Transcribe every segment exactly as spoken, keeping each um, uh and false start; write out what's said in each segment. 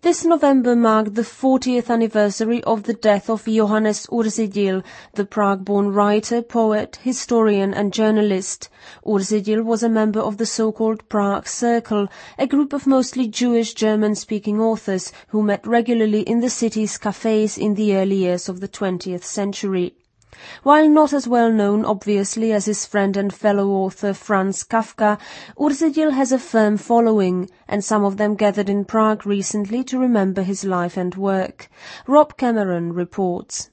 This November marked the fortieth anniversary of the death of Johannes Urzidil, the Prague-born writer, poet, historian and journalist. Urzidil was a member of the so-called Prague Circle, a group of mostly Jewish German-speaking authors who met regularly in the city's cafes in the early years of the twentieth century. While not as well known, obviously, as his friend and fellow author Franz Kafka, Urzidil has a firm following, and some of them gathered in Prague recently to remember his life and work. Rob Cameron reports.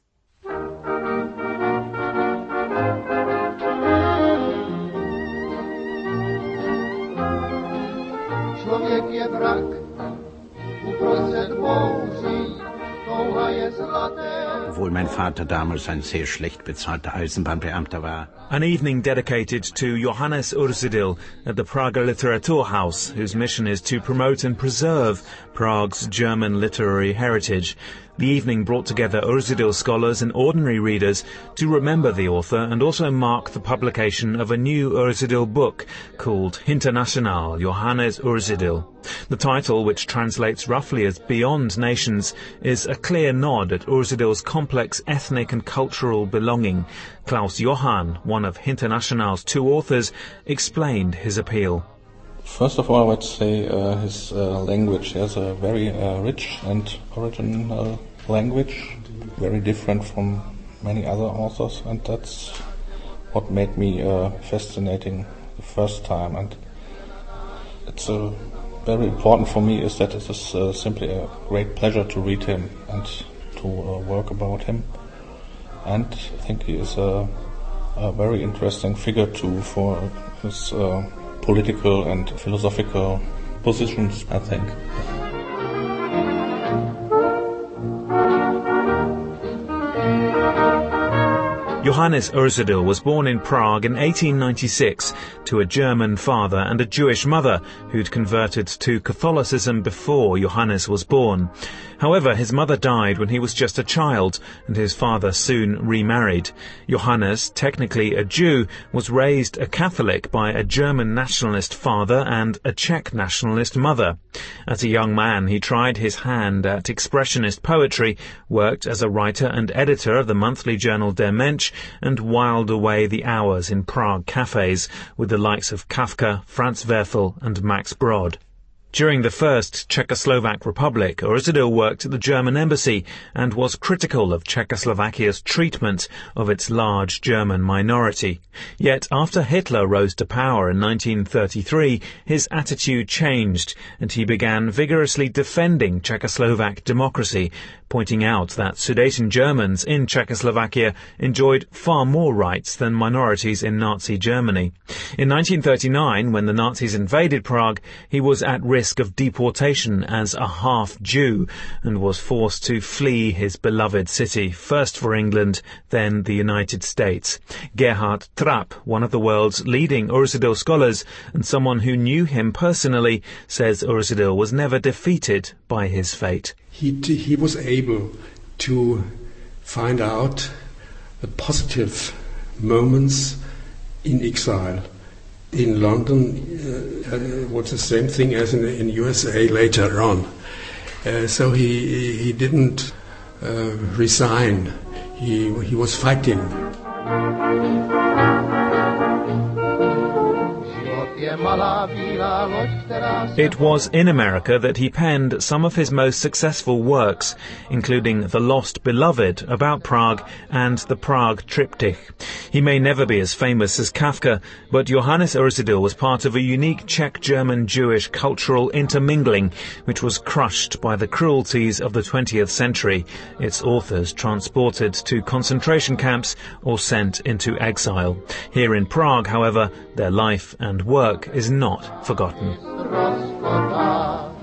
Člověk je vrak, uprostřed bouří, touha je zlaté. Obwohl mein Vater damals ein sehr schlecht bezahlter Eisenbahnbeamter war. An evening dedicated to Johannes Urzidil at the Prager Literaturhaus, whose mission is to promote and preserve Prague's German literary heritage. The evening brought together Urzidil scholars and ordinary readers to remember the author and also mark the publication of a new Urzidil book called International, Johannes Urzidil. The title, which translates roughly as Beyond Nations, is a clear nod at Urzidil's complex ethnic and cultural belonging. Klaus Johann, one of International's two authors, explained his appeal. First of all, I would say uh, his uh, language has a very uh, rich and original language, very different from many other authors, and that's what made me uh, fascinating the first time. And it's uh, very important for me is that it is uh, simply a great pleasure to read him and to uh, work about him. And I think he is a, a very interesting figure too for his uh, political and philosophical positions, I think. Johannes Urzidil was born in Prague in eighteen ninety-six to a German father and a Jewish mother who'd converted to Catholicism before Johannes was born. However, his mother died when he was just a child, and his father soon remarried. Johannes, technically a Jew, was raised a Catholic by a German nationalist father and a Czech nationalist mother. As a young man, he tried his hand at expressionist poetry, worked as a writer and editor of the monthly journal Der Mensch, and whiled away the hours in Prague cafes with the likes of Kafka, Franz Werfel and Max Brod. During the First Czechoslovak Republic, Urzidil worked at the German embassy and was critical of Czechoslovakia's treatment of its large German minority. Yet after Hitler rose to power in nineteen thirty-three, his attitude changed and he began vigorously defending Czechoslovak democracy, pointing out that Sudeten Germans in Czechoslovakia enjoyed far more rights than minorities in Nazi Germany. In nineteen thirty-nine, when the Nazis invaded Prague, he was at risk of deportation as a half-Jew and was forced to flee his beloved city, first for England, then the United States. Gerhard Trapp, one of the world's leading Urzidil scholars and someone who knew him personally, says Urzidil was never defeated by his fate. He, he was able to find out the positive moments in exile. In London, uh, it was the same thing as in in U S A later on. Uh, so he he didn't uh, resign. He he was fighting. It was in America that he penned some of his most successful works, including The Lost Beloved about Prague and the Prague Triptych. He may never be as famous as Kafka, but Johannes Urzidil was part of a unique Czech-German-Jewish cultural intermingling which was crushed by the cruelties of the twentieth century, its authors transported to concentration camps or sent into exile. Here in Prague, however, their life and work is not forgotten.